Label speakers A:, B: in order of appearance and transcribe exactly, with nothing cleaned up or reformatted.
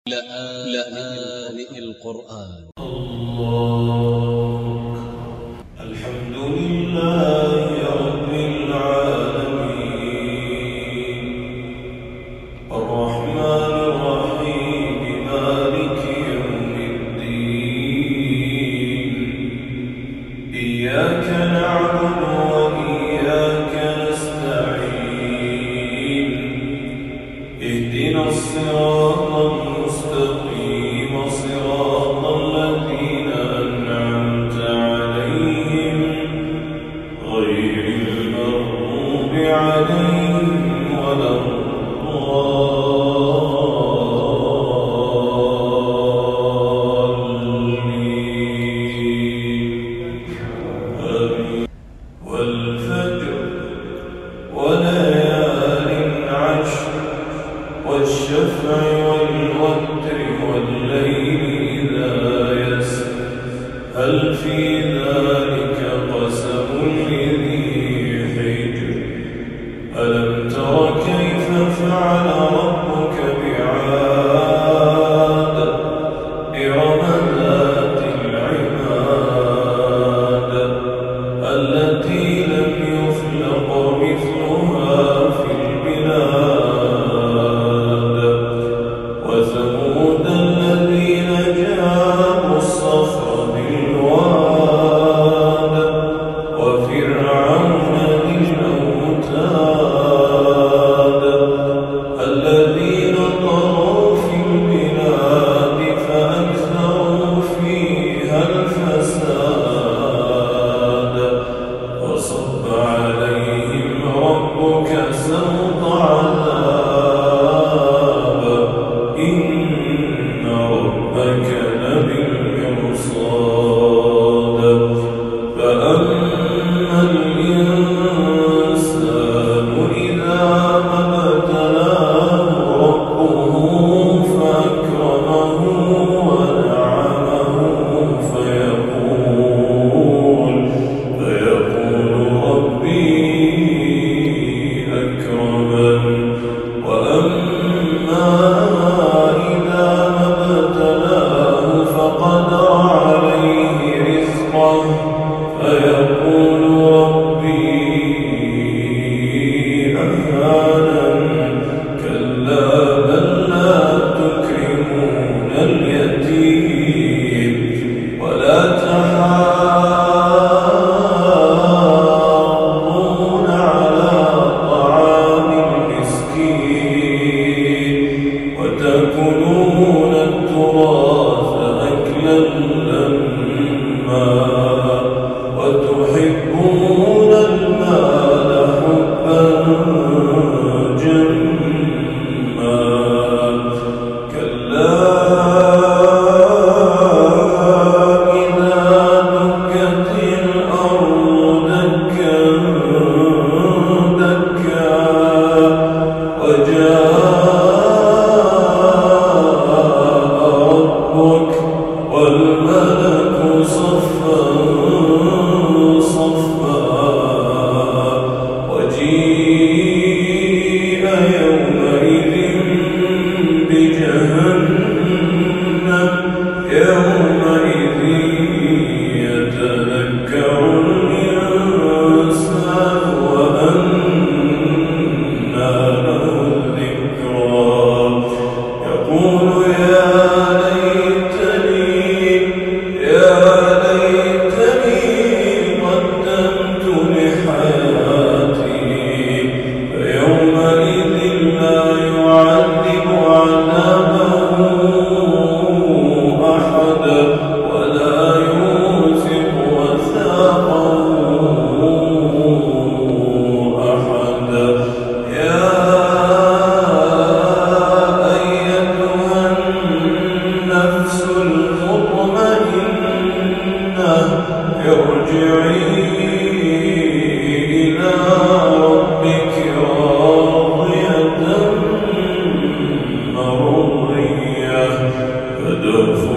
A: لآن القرآن.
B: الله الحمد لله رب العالمين الرحمن الرحيم مالك يوم الدين إياك نعبد وإياك نستعين اهدنا الصراط المستقيم صراط الذين أنعمت عليهم غير المغضوب عليهم ولا الضالين. والفجر وليال عشر والشفع والوتر والليل إذا يسر هل في ذلك قسم لذي حجر ألم تر كيف فعل ربك بعاد إرم ذات العماد التي لم يخلق مثلها في البلاد وثمود الذين جابوا الصخر بالواد وفرعون ذي الأوتاد الذين طغوا في البلاد فأكثروا فيها الفساد فصب عليهم ربك سوط عذاب إن ربك لبالمرصاد فأما الإنسان إذا ما ابتلاه ربه فأكرمه ونعمه فيقول فيقول ربي أكرمن وأما إذا ما ابتلاه فقدر عليه رزقه فيقول ربي أهانن كلا بل لا تكرمون اليتيم ولا تحاضون على طعام المسكين وتأكلون التراث أكلا لما وتحبون المال حبا جما كلا إذا دكت الأرض دكا دكا وجاء ربك والملك صفا صفا وجيء يومئذ بجهنم يومئذ يتذكر الإنسان وأنى له الذكرى يقول يا ليتني يا ليتني قدمت لحياتي فيومئذ لا يعذب عذابه أحد ولا يوثق وثاقه أحد يا أيتها النفس المطمئنة ارجعي إلى ربك راضية مرضية فادخلي